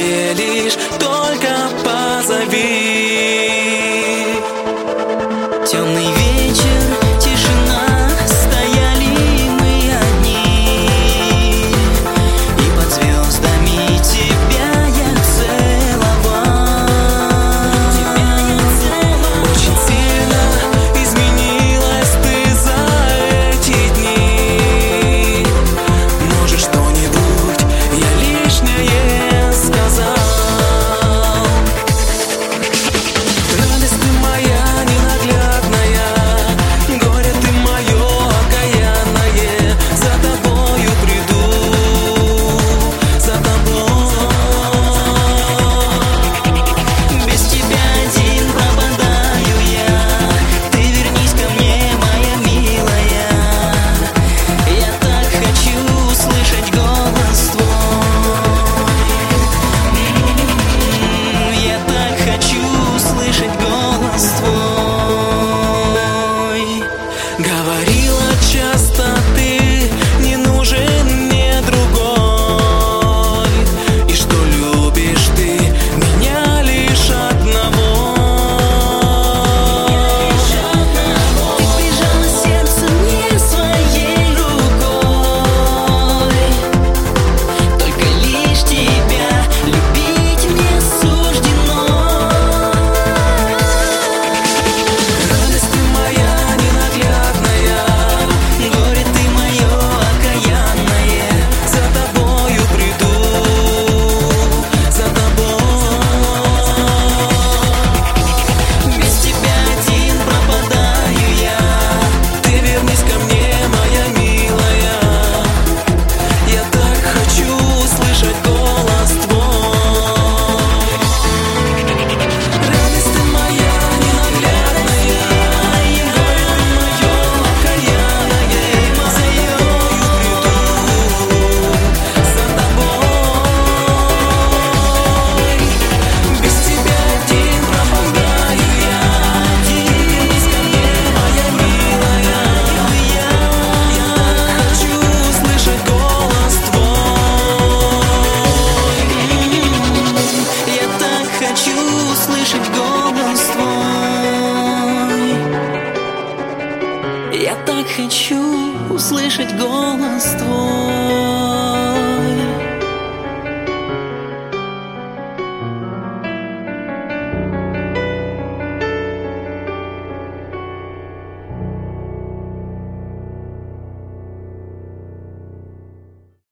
тебе лишь только позови. Темный вечер, тишина, стояли мы одни, и под звездами тебя я целовал. Очень сильно изменилась ты за эти дни. Может, что-нибудь я лишнее сказал. Радость ты моя ненаглядная, горе ты мое окаянное. За тобою приду, за тобой. Без тебя один пропадаю я. Ты вернись ко мне, моя милая. Я так хочу услышать голос твой. Я так хочу услышать голос твой. Говорила часто ты, не нужен мне другой, и что любишь ты меня лишь одного. Ты прижала сердце мне своей рукой. Только лишь тебя любить мне суждено. Радость ты моя ненаглядная, Горе ты мое окаянное. за тобою приду, за тобой. Без тебя один пропадаю я. Ты вернись ко мне, моя милая. Я так хочу услышать голос твой. Радость ты моя ненаглядная, горе ты мое окаянное. За тобою приду, за тобой. Без тебя один пропадаю я. Ты вернись ко мне, моя милая. Я так хочу услышать голос твой. Я так хочу услышать голос твой. Я так хочу услышать голос твой.